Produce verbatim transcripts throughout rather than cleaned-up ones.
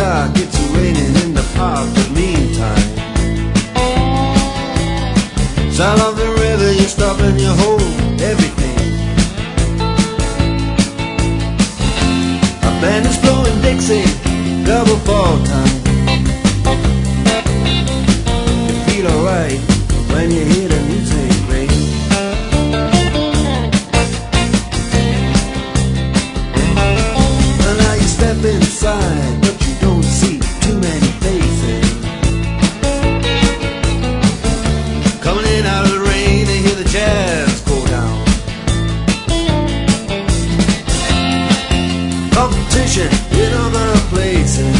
dark, it's raining in the park, but meantime, sound of the river, you stop and you hold everything. A band is blowing Dixie, double fall time. You feel alright when you hear the music ring. And now you step inside, but you don't see too many faces. Coming in out of the rain and hear the jazz go down. Competition in other places,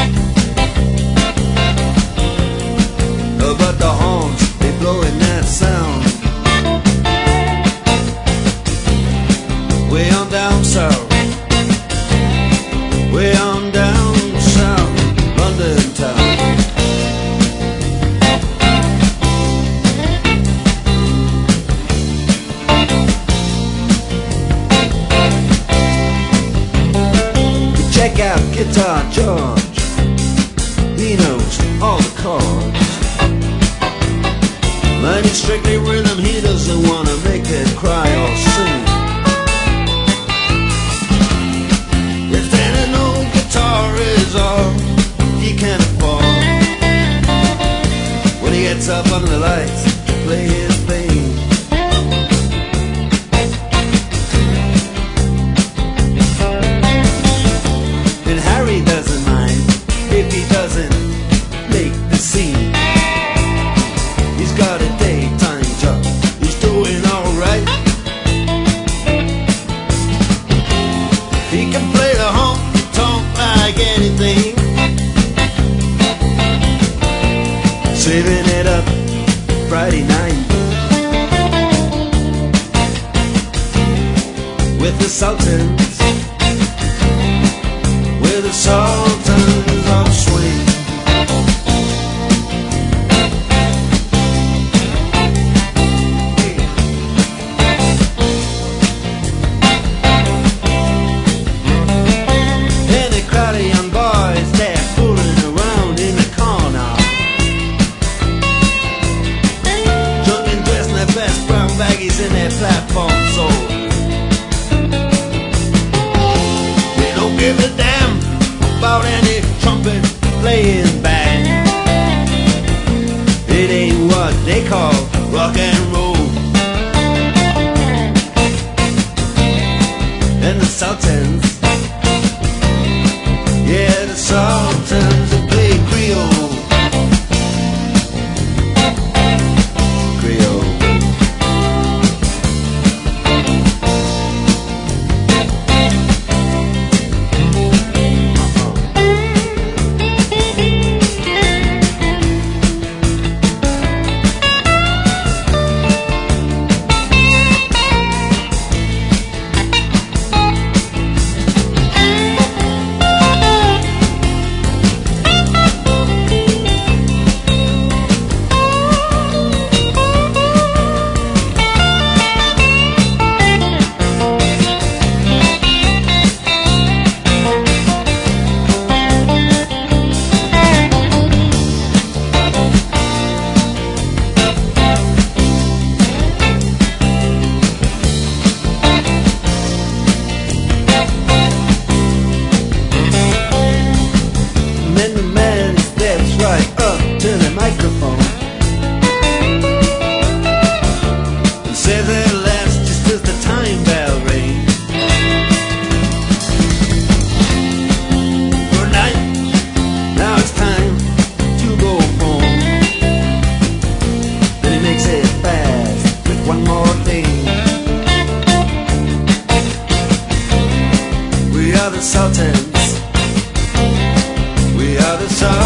but the horns, they blowing that sound. Way on down south, way on down south, London town. Check out Guitar George, he knows all the chords. Mine is strictly rhythm, he doesn't want to make it cry or sing. If then an old guitar is all he can afford, when he gets up under the lights to play his thing. And Harry doesn't mind if he doesn't make the scene. He's got a daytime job, he's doing alright. He can play the honky-tonk like anything, saving it up Friday night with the Sultans, with the Sultans of Swing. In their platform soul, they don't give a damn about any trumpet playing band. It ain't what they call rock and roll. And the Sultans, yeah, the Sultans that play Creole. Creole. We are the Sultans, we are the Sultans.